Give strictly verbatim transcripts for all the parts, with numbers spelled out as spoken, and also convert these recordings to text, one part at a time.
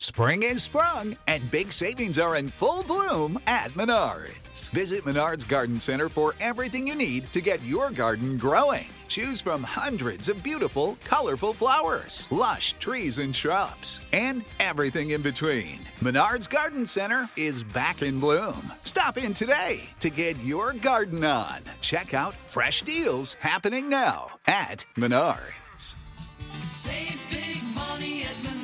Spring is sprung, and big savings are in full bloom at Menards. Visit Menards Garden Center for everything you need to get your garden growing. Choose from hundreds of beautiful, colorful flowers, lush trees and shrubs, and everything in between. Menards Garden Center is back in bloom. Stop in today to get your garden on. Check out fresh deals happening now at Menards. Save big money at Menards.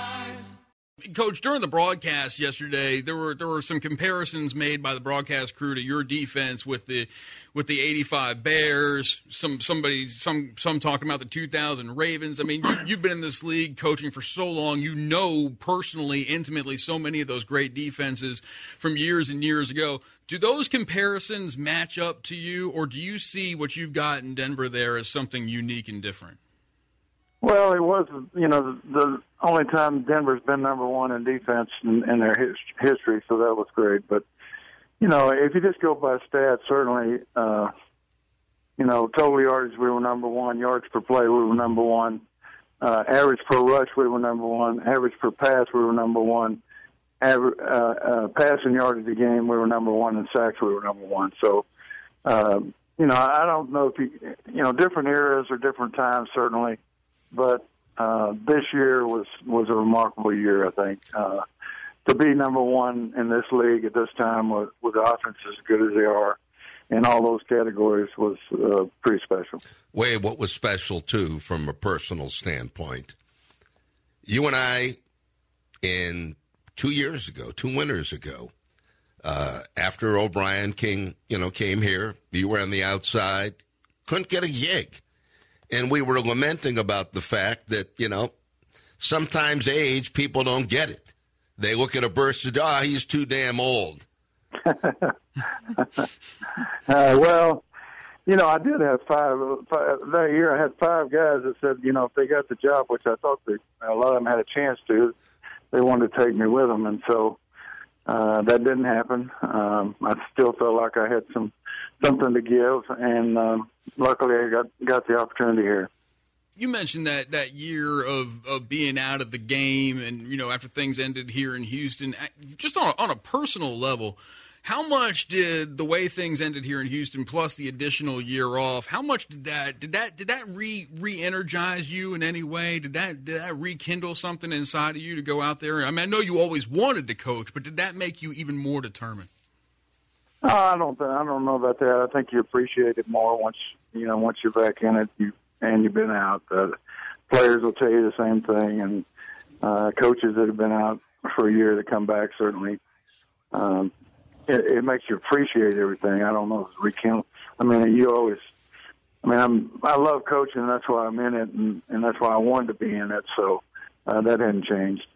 Coach, during the broadcast yesterday, there were there were some comparisons made by the broadcast crew to your defense with the with the eighty-five Bears. Some somebody some some talking about the two thousand Ravens. I mean, you, you've been in this league coaching for so long. You know personally, intimately, so many of those great defenses from years and years ago. Do those comparisons match up to you, or do you see what you've got in Denver there as something unique and different? Well, it was, you know, the, the only time Denver's been number one in defense in, in their his, history, so that was great. But, you know, if you just go by stats, certainly, uh, you know, total yardage, we were number one. Yards per play, we were number one. Uh, average per rush, we were number one. Average per pass, we were number one. Aver- uh, uh, passing yardage a game, we were number one. And sacks, we were number one. So, uh, you know, I don't know if you, you know, different eras or different times, certainly. But uh, this year was, was a remarkable year, I think. Uh, to be number one in this league at this time with, with the offense as good as they are in all those categories was uh, pretty special. Wade, what was special, too, from a personal standpoint? You and I, in two years ago, two winters ago, uh, after O'Brien King, you know, came here, you were on the outside, couldn't get a gig. And we were lamenting about the fact that, you know, sometimes age, people don't get it. They look at a burst of, ah, oh, he's too damn old. uh, well, you know, I did have five, five. That year I had five guys that said, you know, if they got the job, which I thought they, a lot of them had a chance to, they wanted to take me with them. And so uh, that didn't happen. Um, I still felt like I had some something to give, and um, luckily I got, got the opportunity here. You mentioned that, that year of, of being out of the game and, you know, after things ended here in Houston, just on a, on a personal level, how much did the way things ended here in Houston plus the additional year off, how much did that did that did that re re-energize you in any way? Did that did that rekindle something inside of you to go out there? I mean, I know you always wanted to coach, but did that make you even more determined? Oh, I don't. Th- I don't know about that. I think you appreciate it more once you know once you're back in it. You and you've been out. Uh, players will tell you the same thing, and uh, coaches that have been out for a year that come back certainly. Um, it, it makes you appreciate everything. I don't know if it's rekindle. I mean, you always. I mean, I'm. I love coaching. That's why I'm in it, and, and that's why I wanted to be in it. So uh, that hadn't changed.